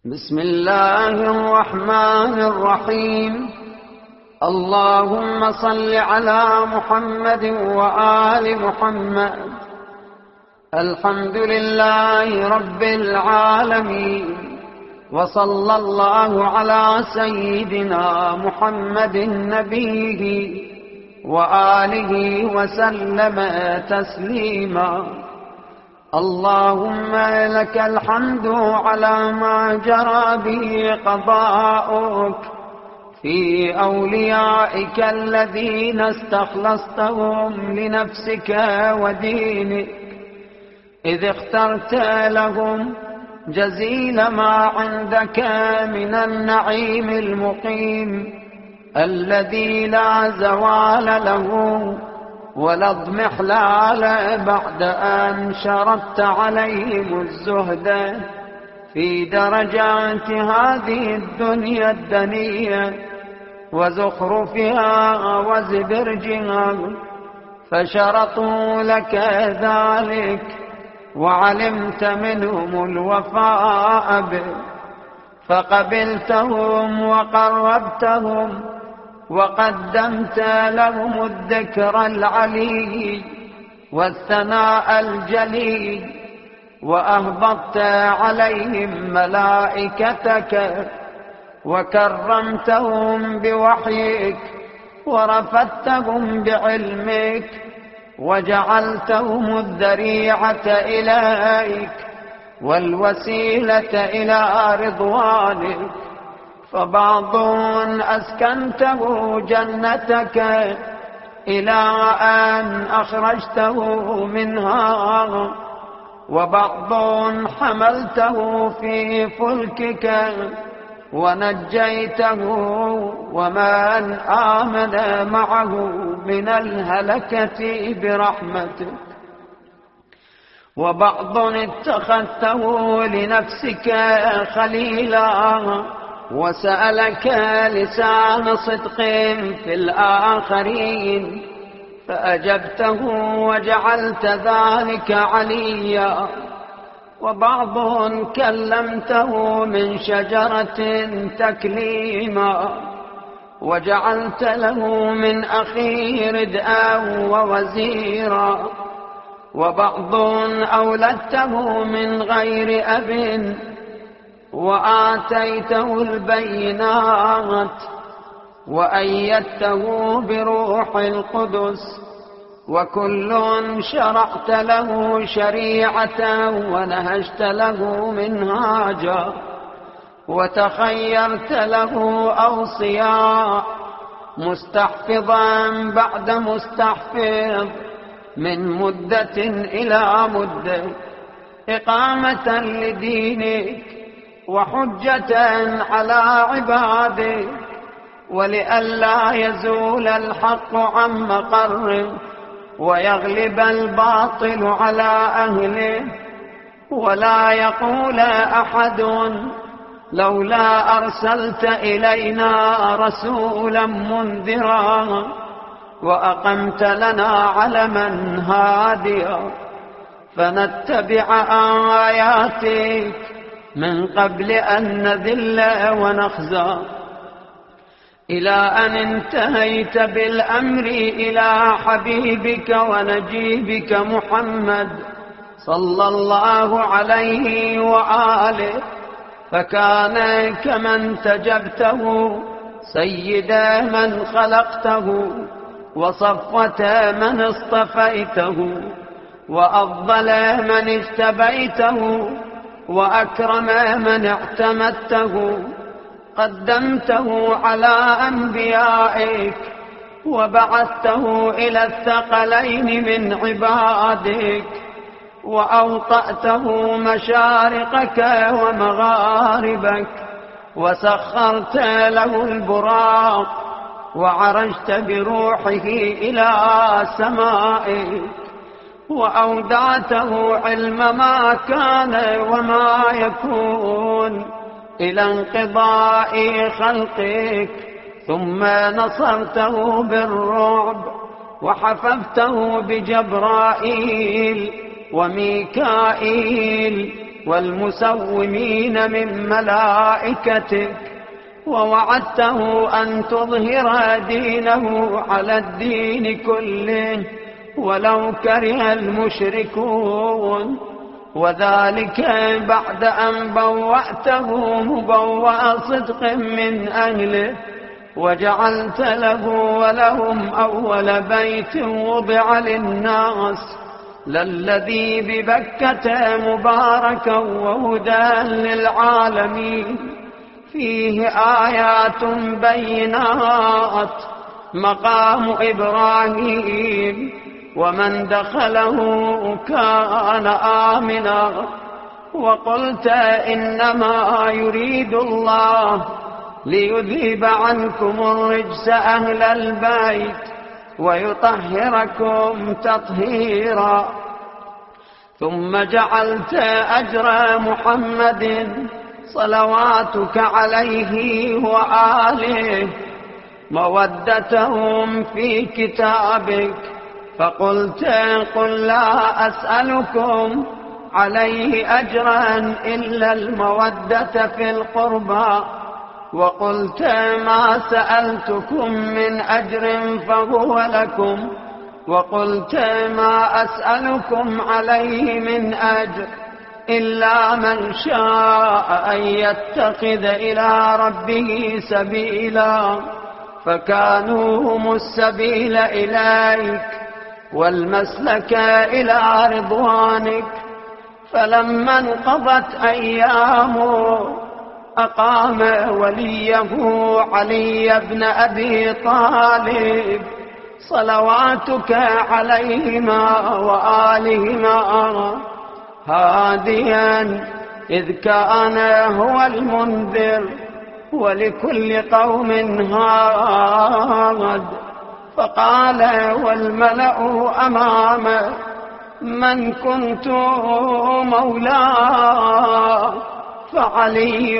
بسم الله الرحمن الرحيم. اللهم صل على محمد وآل محمد. الحمد لله رب العالمين، وصلى الله على سيدنا محمد نبيه وآله وسلم تسليما. اللهم لك الحمد على ما جرى به قضاؤك في أوليائك الذين استخلصتهم لنفسك ودينك، إذ اخترت لهم جزيل ما عندك من النعيم المقيم الذي لا زوال له ولا اضمحلال بعد أن شرطت عليهم الزهد في درجات هذه الدنيا الدنية وزخرفها وزبرجها، فشرطوا لك ذلك وعلمت منهم الوفاء به، فقبلتهم وقربتهم وقدمت لهم الذكر العلي والثناء الجلي، وأهبطت عليهم ملائكتك وكرمتهم بوحيك ورفدتهم بعلمك وجعلتهم الذريعة إليك والوسيلة إلى رضوانك. فبعض أسكنته جنتك إلى أن أخرجته منها، وبعض حملته في فلكك ونجيته ومن آمن معه من الهلكة برحمتك، وبعض اتخذته لنفسك خليلا وسألك لسان صدق في الآخرين فأجبته وجعلت ذلك عليا، وبعض كلمته من شجرة تكليما وجعلت له من أخيه ردءا ووزيرا، وبعض أولدته من غير أب وآتيته البينات وأيدته بروح القدس، وكل شرعت له شريعة ونهجت له منهاجا وتخيرت له أوصياء مستحفظا بعد مستحفظ من مدة إلى مدة، إقامة لدينك وحجة على عبادك، ولئلا يزول الحق عن مقره ويغلب الباطل على أهله، ولا يقول أحد لولا أرسلت إلينا رسولا منذرا وأقمت لنا علما هاديا فنتبع آياتك من قبل أن نذل ونخزى، إلى أن انتهيت بالأمر إلى حبيبك ونجيبك محمد صلى الله عليه وآله، فكان كمن تجبته سيد من خلقته وصفوة من اصطفيته وأفضل من اجتبيته وأكرم من اعتمدته، قدمته على أنبيائك وبعثته إلى الثقلين من عبادك، وأوطأته مشارقك ومغاربك وسخرت له البراق وعرجت بروحه إلى سمائك، وأودعته علم ما كان وما يكون إلى انقضاء خلقك، ثم نصرته بالرعب وحففته بجبرائيل وميكائيل والمسومين من ملائكتك، ووعدته أن تظهر دينه على الدين كله ولو كره المشركون، وذلك بعد أن بوأته مبوأ صدق من أهله، وجعلت له ولهم أول بيت وضع للناس للذي ببكة مباركا وهدى للعالمين، فيه آيات بينات مقام إبراهيم، ومن دخله كان آمنا. وقلت إنما يريد الله ليذهب عنكم الرجس أهل البيت ويطهركم تطهيرا. ثم جعلت أجر محمد صلواتك عليه وآله مودتهم في كتابك، فقلت قل لا أسألكم عليه أجرا إلا المودة في القربى، وقلت ما سألتكم من أجر فهو لكم، وقلت ما أسألكم عليه من أجر إلا من شاء أن يتخذ إلى ربه سبيلا، فكانوا هم السبيل إليك والمسلك إلى رضوانك. فلما انقضت أيامه أقام وليه علي بن أبي طالب صلواتك عليهما وآلهما هاديا، إذ كان هو المنذر ولكل قوم هاد. فقال والملأ أمامه من كنت مولاه فعلي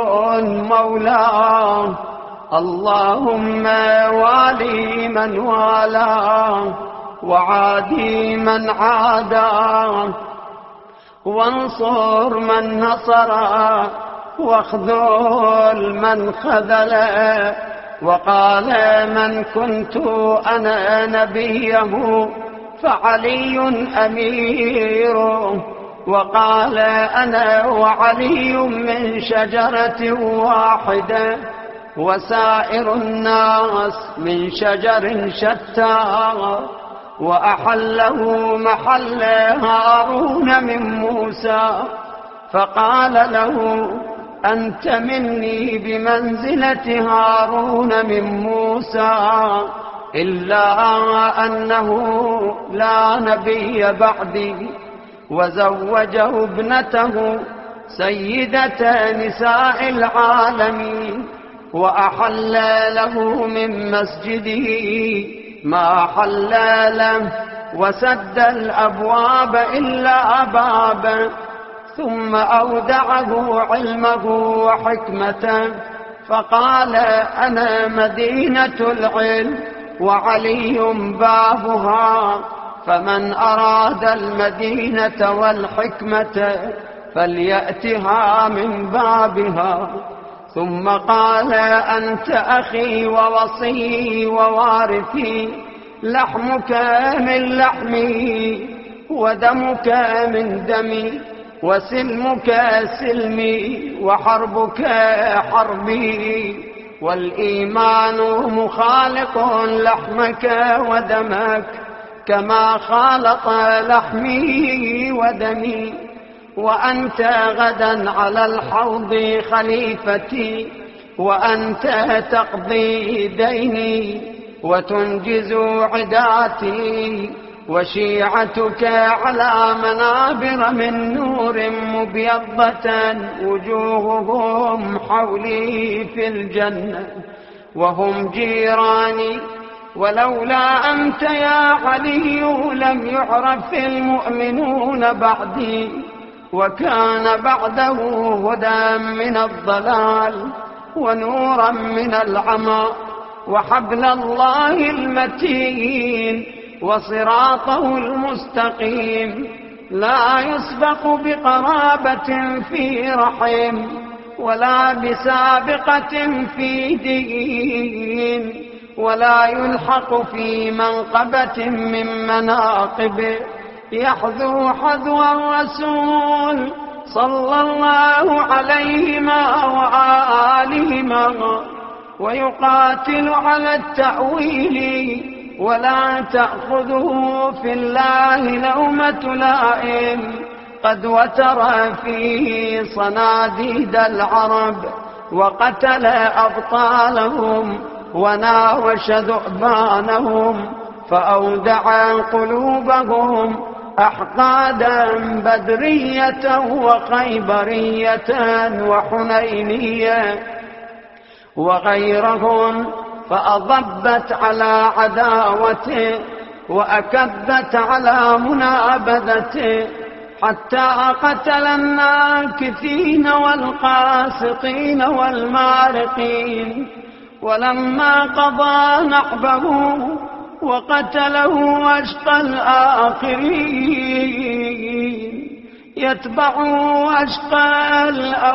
مولاه، اللهم والي من والاه وعادي من عاداه، وانصر من نصره واخذل من خذله. وقال من كنت أنا نبيه فعلي أميره، وقال أنا وعلي من شجرة واحدة وسائر الناس من شجر شتى. وأحله محل هارون من موسى، فقال له أنت مني بمنزلة هارون من موسى، إلا أنه لا نبي بعدي. وزوجه ابنته سيدة نساء العالمين، وأحل له من مسجده ما حل له، وسد الأبواب إلا بابا، ثم أودعه علمه وحكمته، فقال أنا مدينة العلم وعلي بابها، فمن أراد المدينة والحكمة فليأتها من بابها. ثم قال أنت أخي ووصي ووارثي، لحمك من لحمي ودمك من دمي، وسلمك سلمي وحربك حربي، والإيمان مخالق لحمك ودمك كما خالط لحمي ودمي. وأنت غدا على الحوض خليفتي، وأنت تقضي ديني وتنجز عداتي، وشيعتك على منابر من نور مبيضة وجوههم حولي في الجنة وهم جيراني. ولولا أنت يا علي لم يعرف المؤمنون بعدي، وكان بعده هدى من الضلال ونورا من العمى، وحبل الله المتين وصراطه المستقيم. لا يسبق بقرابة في رحم ولا بسابقة في دين ولا يلحق في منقبة من مناقبه، يحذو حذو الرسول صلى الله عليهما وآلهما ويقاتل على التأويل ولا تأخذه في الله لومة لائم، قد وتر فيه صناديد العرب وقتل أبطالهم وناوش ذؤبانهم، فأودع قلوبهم أحقادا بدرية وخيبرية وحنينية وغيرهن، فأضبت على عداوته وأكبت على منابذته، حتى قتل الناكثين والقاسطين والمارقين. ولما قضى نحبه وقتله أشقى الآخرين يتبع أشقى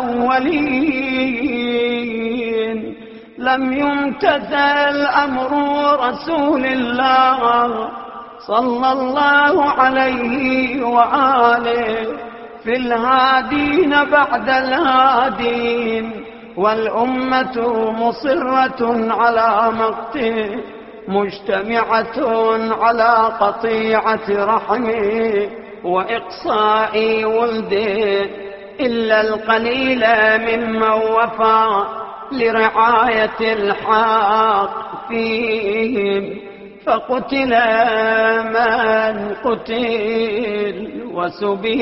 الأولين، لم يمتثل أمر رسول الله صلى الله عليه وآله في الهادين بعد الهادين، والأمة مصرة على مقته مجتمعة على قطيعة رحمه وإقصاء ولده، إلا القليل ممن وفى لرعاية الحق فيهم، فقتل من قتل وسبي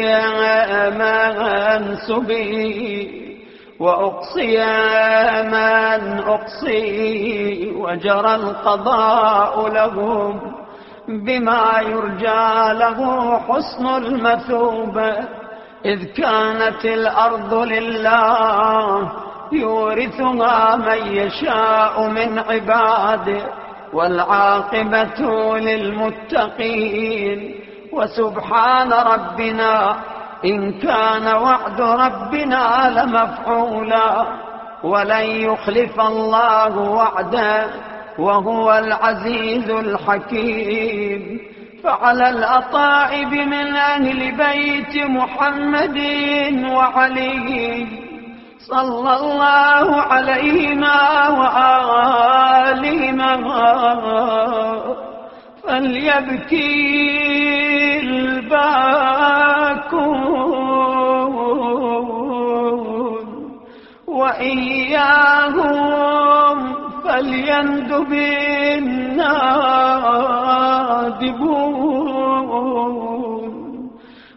من سبي وأقصي من أقصي، وجرى القضاء لهم بما يرجى له حسن المثوبة، إذ كانت الأرض لله يورثها من يشاء من عباده، والعاقبة للمتقين. وسبحان ربنا إن كان وعد ربنا لمفعولا، ولن يخلف الله وعده وهو العزيز الحكيم. فعلى الأطائب من أهل بيت محمد وعلي صلى الله عليهما وآلهما فليبكي الباكون، وإياهم فليندب النادبون،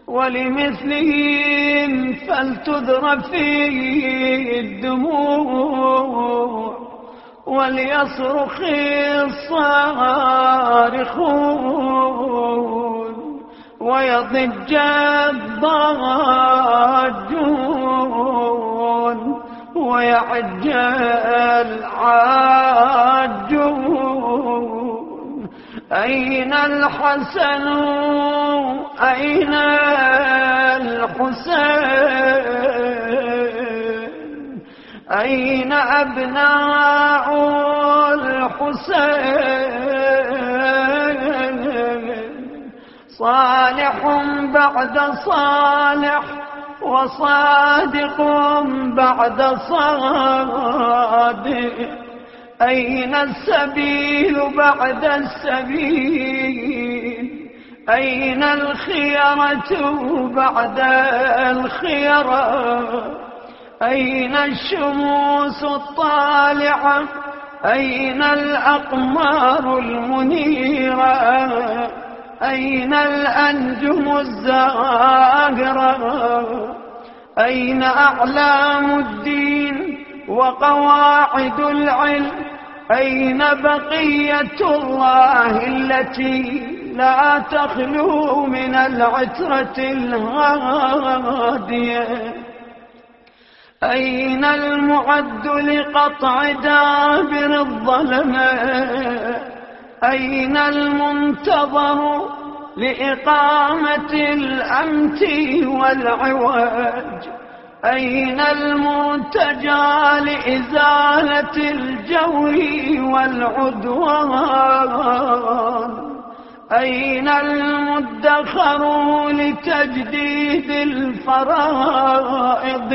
ولمثلهم فلتذر فيه الدموع، وليصرخ الصارخون، ويضج الضاجون، ويعج العاجون. أين الحسن أين الحسين، أين أبناء الحسين، صالح بعد صالح وصادق بعد صادق، أين السبيل بعد السبيل، أين الخيرة بعد الخيرة، أين الشموس الطالعة، أين الأقمار المنيرة، أين الأنجم الزاهرة، أين أعلام الدين وقواعد العلم، أين بقية الله التي لا تخلو من العترة الهادية، أين المعد لقطع دابر الظلمة، أين المنتظر لإقامة الأمت والعوج؟ أين المرتجى لإزالة الجور والعدوان؟ أين المدخر لتجديد الفرائض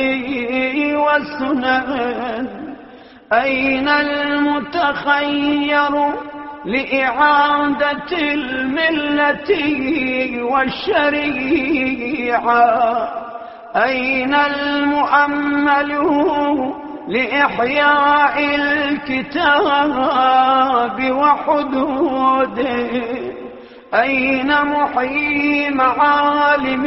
والسنن؟ أين المتخير لإعادة الملة والشريعة؟ أين المؤمل لإحياء الكتاب وحدوده؟ أين محيي معالم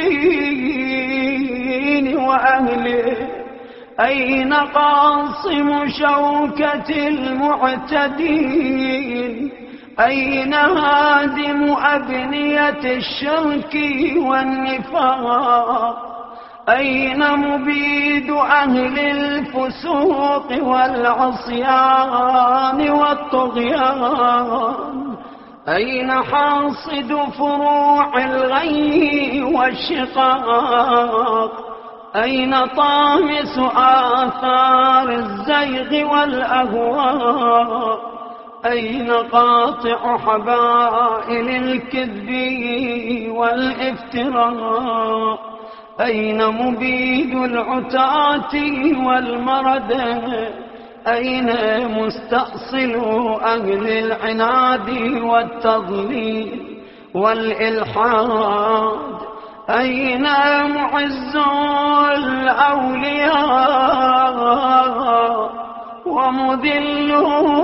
الدين وأهله؟ أين قاصم شوكة المعتدين؟ أين هادم أبنية الشرك والنفاق؟ أين مبيد أهل الفسوق والعصيان والطغيان؟ أين حاصد فروع الغي والشقاق؟ أين طامس آثار الزيغ والأهواء؟ أين قاطع حبائل الكذب والافتراء؟ أين مبيد العتاة والمرد؟ أين مستأصل أهل العناد والتضليل والإلحاد؟ أين معز الأولياء ومذل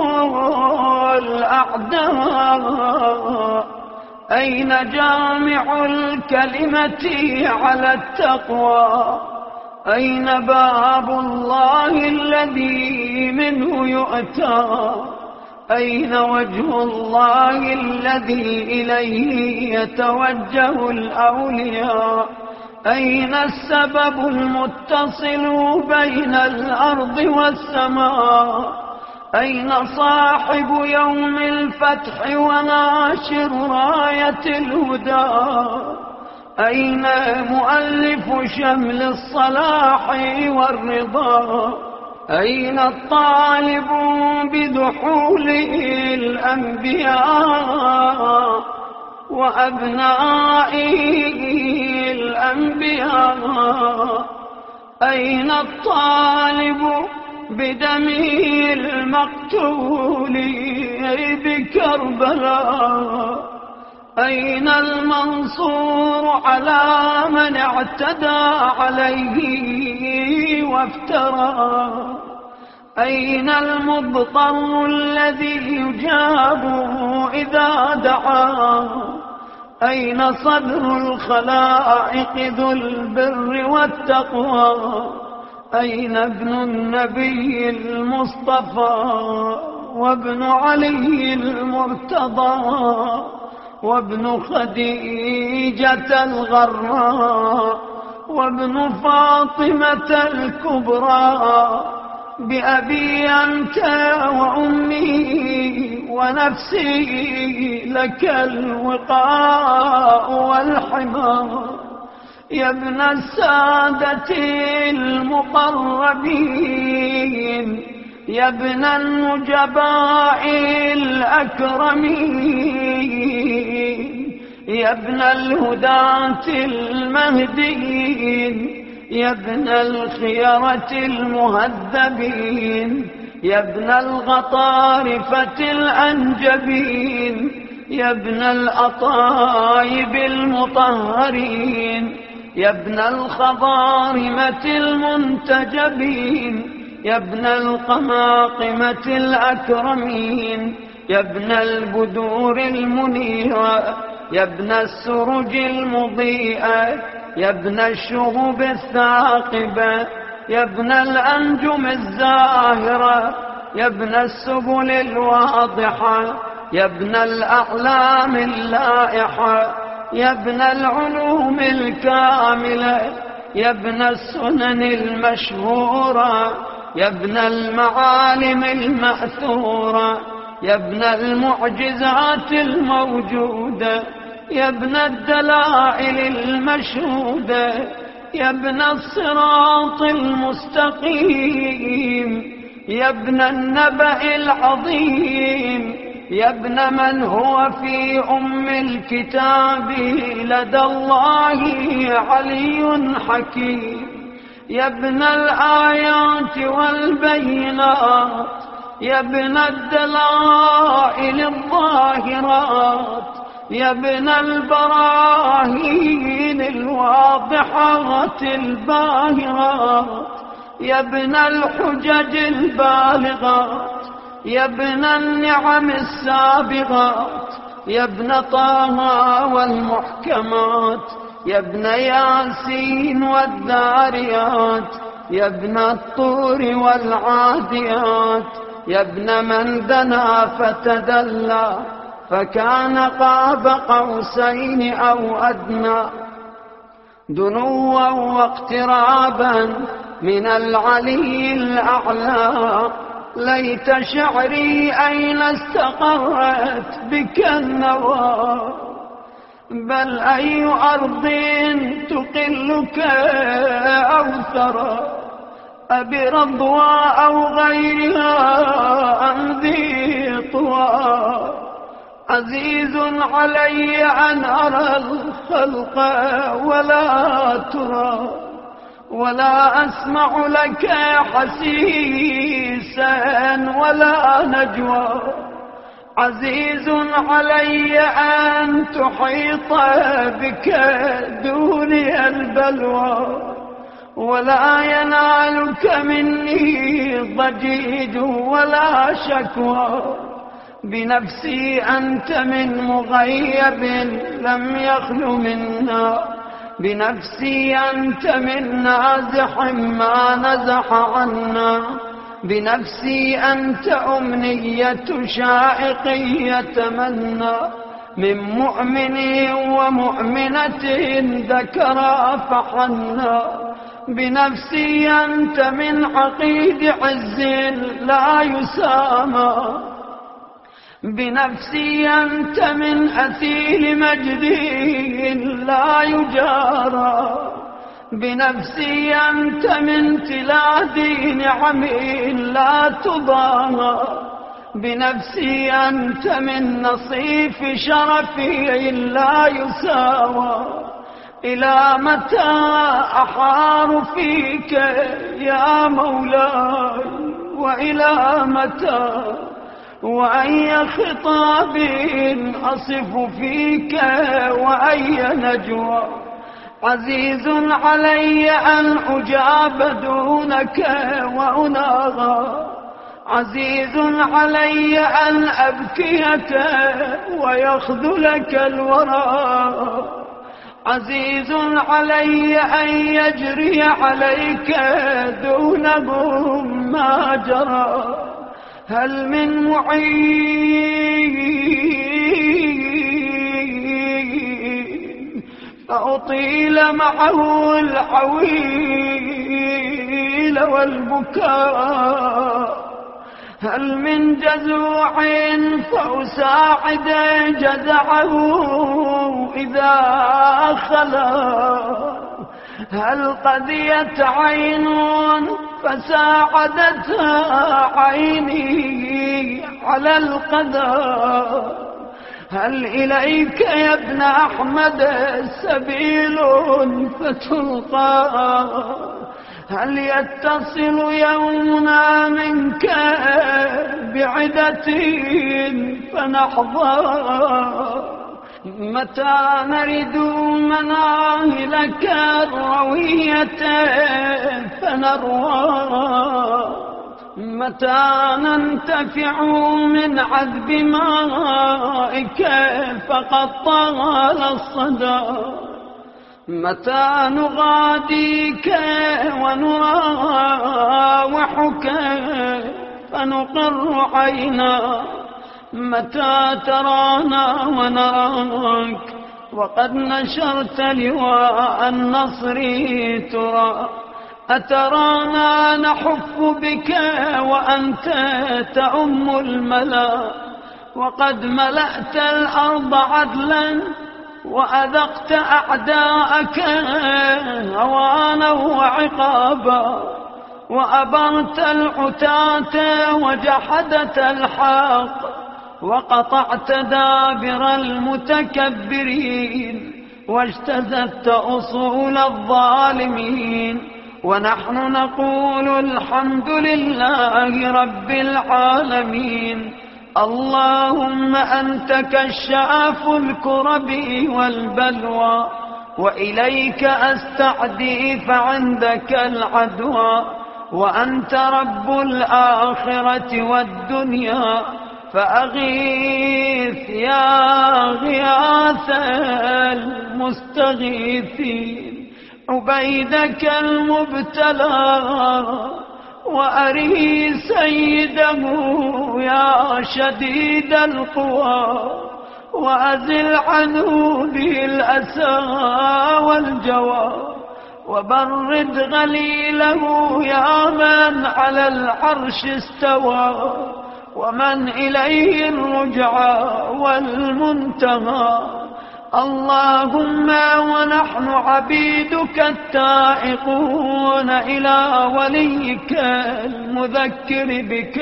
الأعداء؟ أين جامع الكلمة على التقوى؟ أين باب الله الذي منه يؤتى؟ أين وجه الله الذي إليه يتوجه الأولياء؟ أين السبب المتصل بين الأرض والسماء؟ أين صاحب يوم الفتح وناشر راية الهدى؟ أين مؤلف شمل الصلاح والرضا؟ أين الطالب بدحول الأنبياء وأبناء الأنبياء؟ أين الطالب بدم المقتول بكربلاء؟ أين المنصور على من اعتدى عليه وافترى؟ أين المضطر الذي يجاب إذا دعا؟ أين صدر الخلائق ذو البر والتقوى؟ أين ابن النبي المصطفى وابن علي المرتضى وابن خديجة الغراء وابن فاطمة الكبرى؟ بأبي أنت وأمي ونفسي لك الوقاء والحمى. يا ابن السادة المقربين، يا ابن النجباء الأكرمين، يا ابن الهداة المهديين، يا ابن الخيرة المهذبين، يا ابن الغطارفة الأنجبين، يا ابن الأطايب المطهرين، يا ابن الخضارمة المنتجبين، يا ابن القماقمة الأكرمين، يا ابن البدور المنيرة، يا ابن السرج المضيئة، يا ابن الشهب الثاقبة، يا ابن الأنجم الزاهرة، يا ابن السبل الواضحة، يا ابن الأعلام اللائحة، يا ابن العلوم الكاملة، يا ابن السنن المشهورة، يا ابن المعالم المأثورة، يا ابن المعجزات الموجودة، يا ابن الدلائل المشهودة، يا ابن الصراط المستقيم، يا ابن النبأ العظيم، يا ابن من هو في أم الكتاب لدى الله علي حكيم، يا ابن الآيات والبينات، يا ابن الدلائل الظاهرات، يا ابن البراهين الواضحات الباهرات، يا ابن الحجج البالغات، يا ابن النعم السابغات، يا ابن طه والمحكمات، يا ابن ياسين والذاريات، يا ابن الطور والعاديات، يا ابن من دنا فتدلى فكان قاب قوسين أو أدنى، دنوا واقترابا من العلي الأعلى. ليت شعري أين استقرت بك النوى، بل أي أرض تقلك أو ثرى، أبرضوى أو غيرها أم ذي طوى. عزيز علي أن أرى الخلق ولا ترى، ولا أسمع لك حسيسا ولا نجوى. عزيز علي أن تحيط بك دوني البلوى، ولا ينالك مني ضجيج ولا شكوى. بنفسي أنت من مغيب لم يخل منا، بنفسي أنت من نازح ما نزح عنا، بنفسي أنت أمنية شائق يتمنى، من مؤمن ومؤمنة ذكرا فحنا. بنفسي أنت من عقيد عز لا يسامى، بنفسي أنت من أثيل مجد لا يجارى، بنفسي أنت من تلاد نعم لا تضاهى، بنفسي أنت من نصيف شرف لا يساوى. إلى متى أحار فيك يا مولاي، وإلى متى، وأي خطاب أصف فيك وأي نجوى. عزيز علي أن أجاب دونك وأناغى، عزيز علي أن أبكيك ويخذلك الورى، عزيز علي أن يجري عليك دونهم ما جرى. هل من معين فأطيل معه العويل والبكاء، هل من جزوع فأساعد جزعه إذا خلا، هل قضيت عين فساعدتها عيني على القضاء. هل إليك يا ابن أحمد سبيل فتلقى، هل يتصل يومنا منك بعدة فنحظى، متى نرد مناهلك الروية فنروى، متى ننتفع من عذب مائك فقد طال الصدى، متى نغاديك ونراوحك فنقر عينا، متى ترانا ونراك وقد نشرت لواء النصر ترى، أترانا نحف بك وأنت تأم الملا، وقد ملأت الأرض عدلا وأذقت أعداءك هوانا وعقابا، وأبرت العتاة وجحدت الحق، وقطعت دابر المتكبرين، واجتزت أصول الظالمين. ونحن نقول الحمد لله رب العالمين. اللهم أنت كشاف الكرب والبلوى، وإليك أستعدي فعندك العدوى، وأنت رب الآخرة والدنيا، فأغيث يا غياث المستغيثين عبيدك المبتلى، وأري سيده يا شديد القوى، وأزل عنه به الأسى والجوى، وبرد غليله يا من على العرش استوى، ومن إليه الرجعى والمنتهى. اللهم ونحن عبيدك التائقون إلى وليك المذكر بك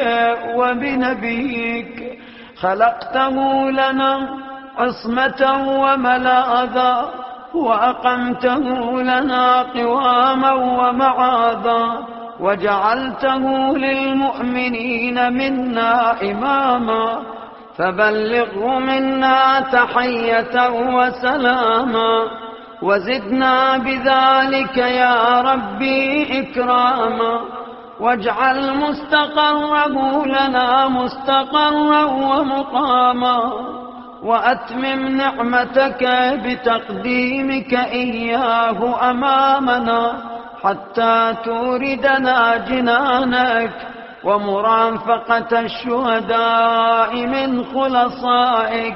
وبنبيك، خلقته لنا عصمة وملاذا، وأقمته لنا قواما ومعاذا، وجعلته للمؤمنين منا إماما، فبلغه منا تحية وسلاما، وزدنا بذلك يا ربي إكراما، واجعل مستقره لنا مستقرا ومقاما، وأتمم نعمتك بتقديمك إياه أمامنا، حتى توردنا جنانك ومرافقة الشهداء من خلصائك.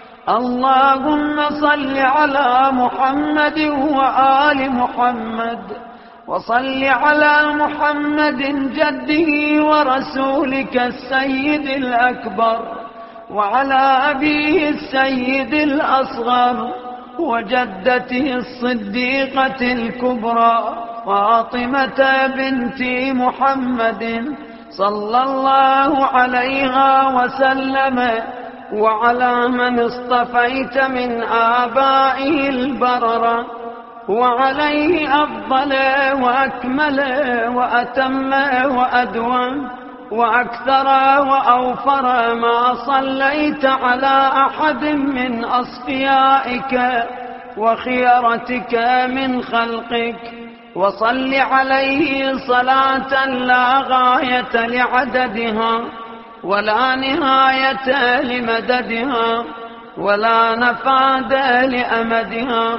اللهم صل على محمد وآل محمد، وصل على محمد جده ورسولك السيد الأكبر، وعلى أبيه السيد الأصغر، وجدته الصديقة الكبرى فاطمة بنت محمد صلى الله عليها وسلم، وعلى من اصطفيت من آبائه البررة، وعليه أفضل وأكمل وأتم وأدوم وأكثر وأوفر ما صليت على أحد من أصفيائك وخيرتك من خلقك. وصل عليه صلاة لا غاية لعددها، ولا نهاية لمددها، ولا نفاد لأمدها.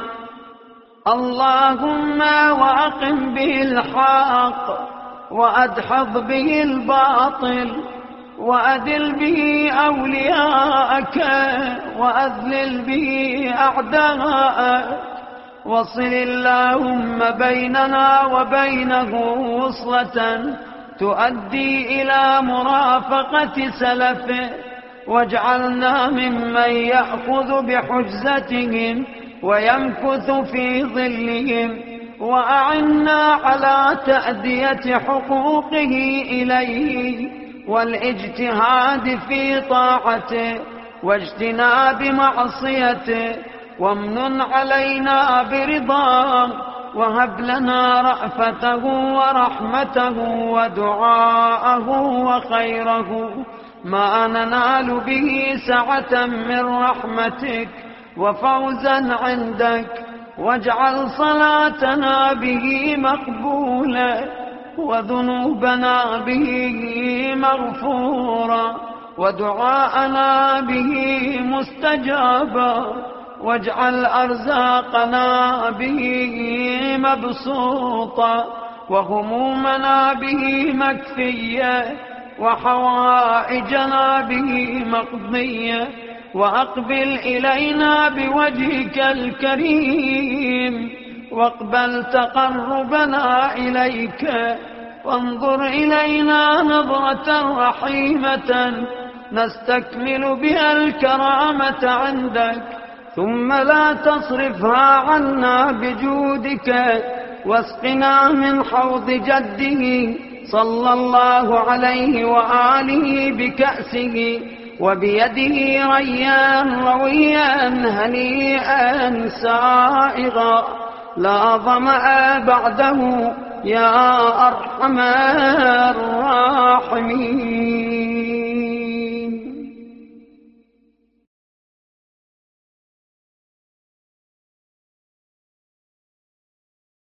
اللهم وأقم به الحق، وأدحض به الباطل، وأذل به أولياءك، وأذلل به أعداءك. وصل اللهم بيننا وبينه وصلة تؤدي إلى مرافقة سلفه، واجعلنا ممن يأخذ بحجزتهم ويمكث في ظلهم، وأعنا على تأدية حقوقه إليه والاجتهاد في طاعته واجتناب معصيته، وامنن علينا برضاه، وهب لنا رأفته ورحمته ودعاءه وخيره، ما ننال به سعة من رحمتك وفوزا عندك. واجعل صلاتنا به مقبولة، وذنوبنا به مغفورا، ودعاءنا به مستجابا، واجعل أرزاقنا به مبسوطا، وهمومنا به مكفية، وحوائجنا به مقضية. وأقبل إلينا بوجهك الكريم، واقبل تقربنا إليك، وانظر إلينا نظرة رحيمة نستكمل بها الكرامة عندك، ثم لا تصرفها عنا بجودك، واسقنا من حوض جده صلى الله عليه وآله بكأسه، وبيده ريا رويا هنيئا سائغا لا ظمأ بعده يا أرحم الراحمين.